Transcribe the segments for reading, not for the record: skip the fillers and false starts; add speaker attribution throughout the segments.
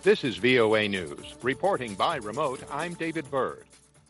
Speaker 1: This is VOA News. Reporting by remote, I'm David Byrd.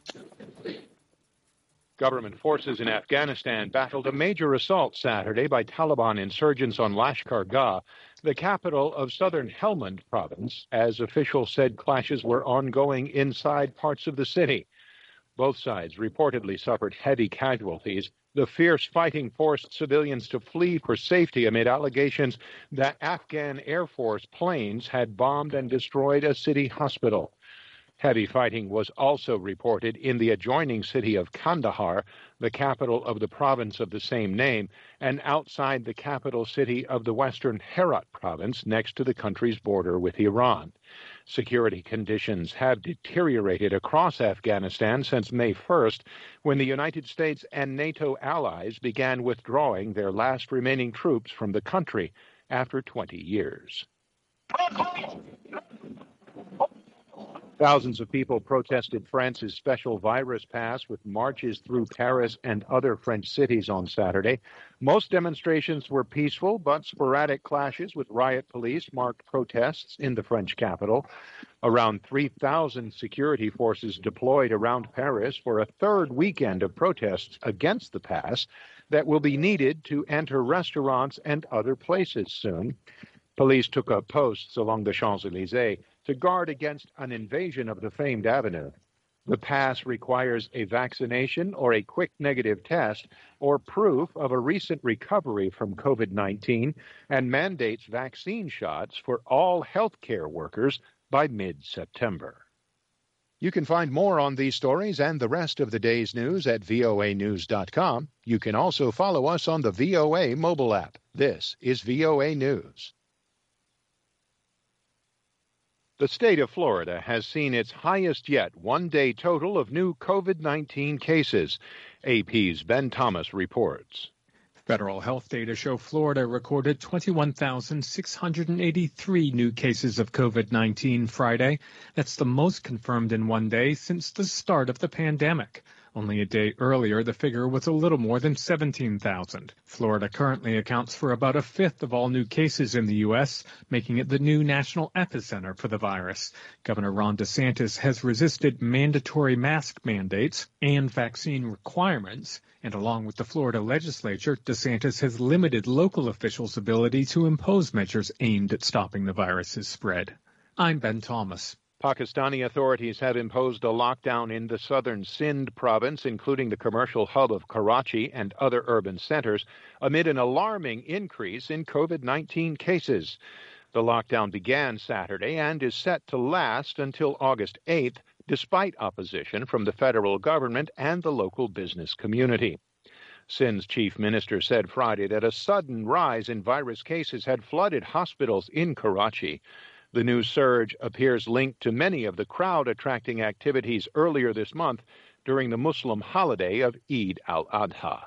Speaker 1: Government forces in Afghanistan battled a major assault Saturday by Taliban insurgents on Lashkar Gah, the capital of southern Helmand province, as officials said clashes were ongoing inside parts of the city. Both sides reportedly suffered heavy casualties. The fierce fighting forced civilians to flee for safety amid allegations that Afghan Air Force planes had bombed and destroyed a city hospital. Heavy fighting was also reported in the adjoining city of Kandahar, the capital of the province of the same name, and outside the capital city of the western Herat province next to the country's border with Iran. Security conditions have deteriorated across Afghanistan since May 1st, when the United States and NATO allies began withdrawing their last remaining troops from the country after 20 years. Thousands of people protested France's special virus pass with marches through Paris and other French cities on Saturday. Most demonstrations were peaceful, but sporadic clashes with riot police marked protests in the French capital. Around 3,000 security forces deployed around Paris for a third weekend of protests against the pass that will be needed to enter restaurants and other places soon. Police took up posts along the Champs-Élysées to guard against an invasion of the famed avenue. The pass requires a vaccination or a quick negative test or proof of a recent recovery from COVID-19 and mandates vaccine shots for all healthcare workers by mid-September. You can find more on these stories and the rest of the day's news at voanews.com. You can also follow us on the VOA mobile app. This is VOA News. The state of Florida has seen its highest yet one-day total of new COVID-19 cases. AP's Ben Thomas reports.
Speaker 2: Federal health data show Florida recorded 21,683 new cases of COVID-19 Friday. That's the most confirmed in one day since the start of the pandemic. Only a day earlier, the figure was a little more than 17,000. Florida currently accounts for about a fifth of all new cases in the U.S., making it the new national epicenter for the virus. Governor Ron DeSantis has resisted mandatory mask mandates and vaccine requirements. And along with the Florida legislature, DeSantis has limited local officials' ability to impose measures aimed at stopping the virus's spread. I'm Ben Thomas.
Speaker 1: Pakistani authorities have imposed a lockdown in the southern Sindh province, including the commercial hub of Karachi and other urban centers, amid an alarming increase in COVID-19 cases. The lockdown began Saturday and is set to last until August 8th, despite opposition from the federal government and the local business community. Sindh's chief minister said Friday that a sudden rise in virus cases had flooded hospitals in Karachi. The new surge appears linked to many of the crowd-attracting activities earlier this month during the Muslim holiday of Eid al-Adha.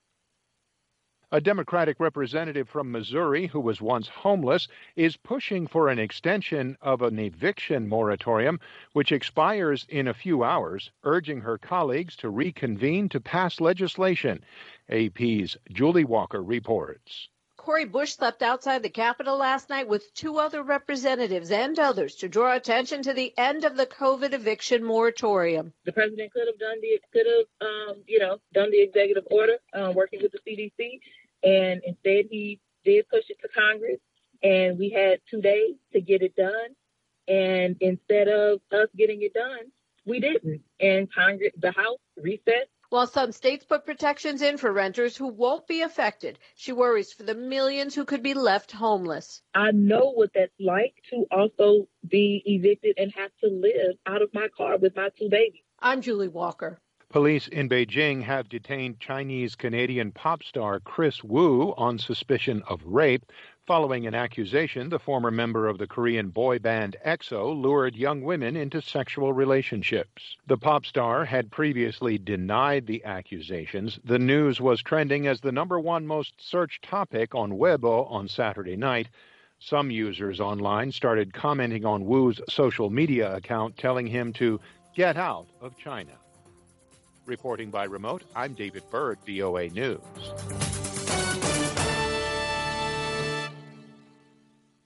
Speaker 1: A Democratic representative from Missouri who was once homeless is pushing for an extension of an eviction moratorium, which expires in a few hours, urging her colleagues to reconvene to pass legislation. AP's Julie Walker reports.
Speaker 3: Cori Bush slept outside the Capitol last night with two other representatives and others to draw attention to the end of the COVID eviction moratorium.
Speaker 4: The president could have done the executive order, working with the CDC, and instead he did push it to Congress, and we had 2 days to get it done. And instead of us getting it done, we didn't. And Congress, the House, recessed.
Speaker 3: While some states put protections in for renters who won't be affected, she worries for the millions who could be left homeless.
Speaker 4: I know what that's like to also be evicted and have to live out of my car with my two babies.
Speaker 3: I'm Julie Walker.
Speaker 1: Police in Beijing have detained Chinese-Canadian pop star Chris Wu on suspicion of rape. Following an accusation, the former member of the Korean boy band EXO lured young women into sexual relationships. The pop star had previously denied the accusations. The news was trending as the #1 most searched topic on Weibo on Saturday night. Some users online started commenting on Wu's social media account, telling him to get out of China. Reporting by remote, I'm David Byrd, VOA News.